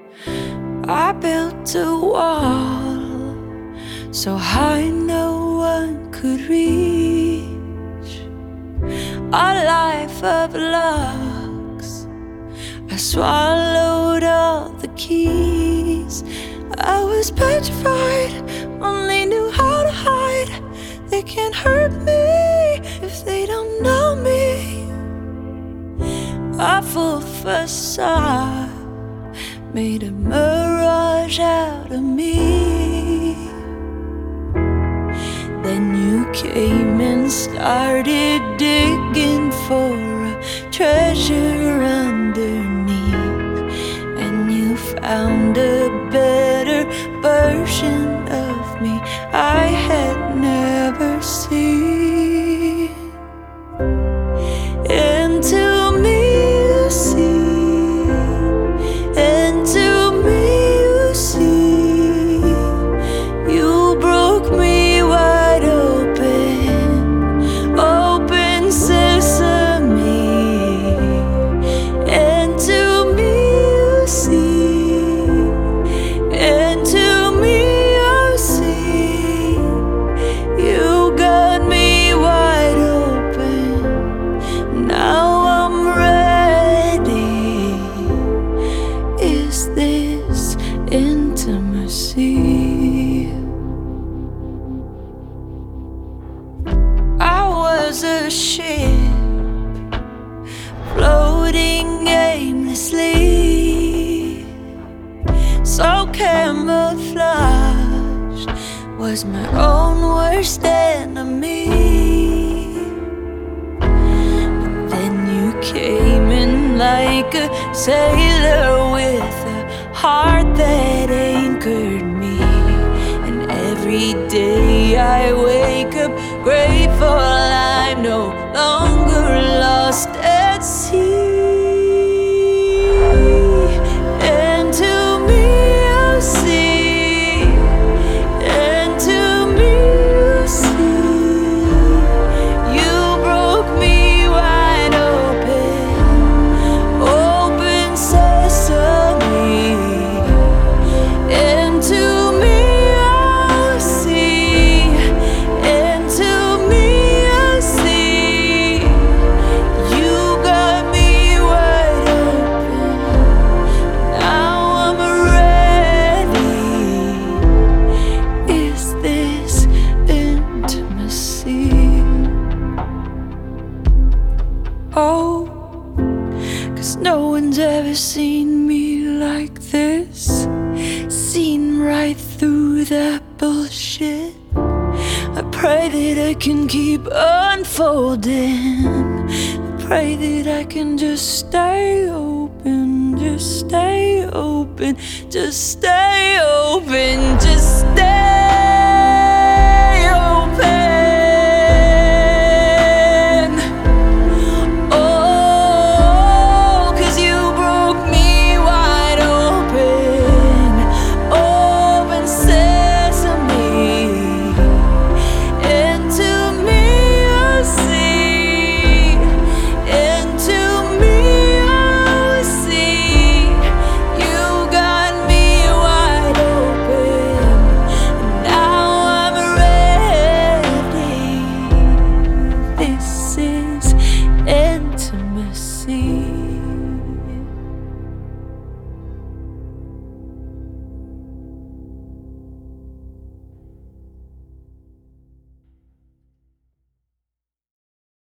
I built a wall so high no one could reach. A life of locks, I swallowed all the keys. I was petrified, only knew how to hide. They can't hurt me if they don't know me. A full facade made a mirage out of me. Then you came and started digging for a treasure underneath, and you found a better version of me I had never seen. Into me you see, into me you see. You broke me wide open, open sesame. Into me you see, into me you see. You got me wide open, now I'm ready. Is this intimacy? I was a ship floating aimlessly, so camouflaged, was my own worst enemy. But then you came in like a sailor with a heart that anchored me, and every day I wake up grateful I'm no longer lost at sea. Into me you see, into me you see. You broke me wide open, open sesame. Into me you see, into me you see. You got me wide open, now I'm ready. Is this intimacy? Oh, 'cause no one's ever seen me like this, seen right through that bullshit. I pray that I can keep unfolding. I pray that I can just stay open, just stay open, just stay open, just stay